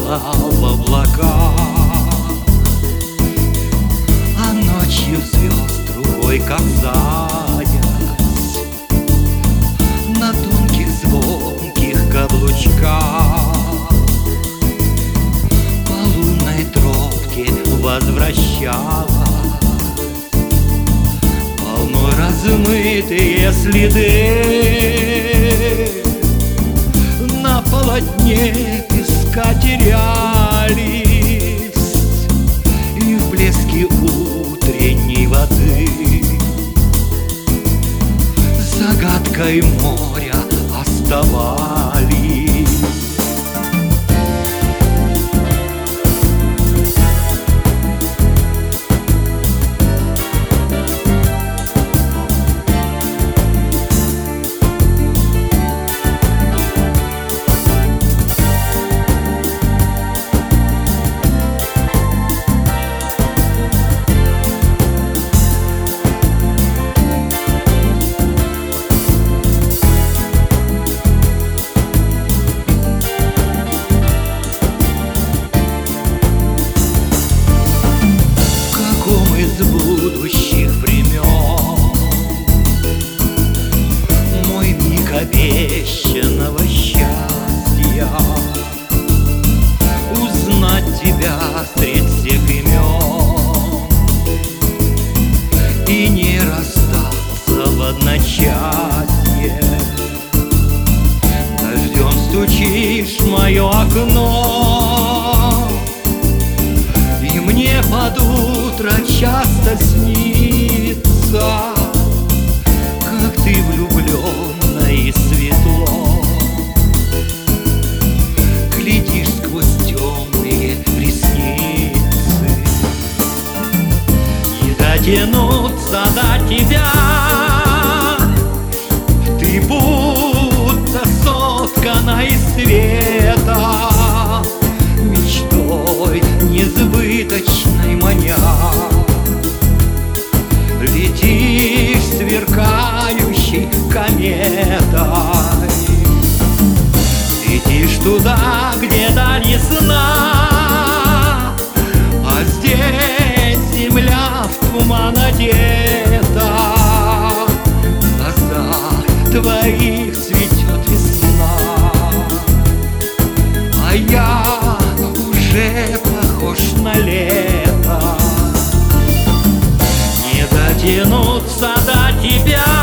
плыла в облаках, а ночью звезд рукой касаясь, на тонких звонких каблучках по лунной тропке возвращалась. Полной размытые следы на полотне песка терялись, и в блеске утренней воды загадкой моря оставались. Из будущих времен мой миг обещанного счастья узнать тебя средь всех имен и не расстаться в одночасье. Дождем стучишь в мое окно, и мне под утро часто снится, как ты влюбленно и светло глядишь сквозь темные ресницы. Не дотянуться до тебя, ты будто соткана из света, мечтой несбыточной маня. Летишь сверкающей кометой, летишь туда, где даль ясна, а здесь земля в туман одета. В глазах твоих цветет весна, а я уже похож на лето. Не дотянуться до тебя,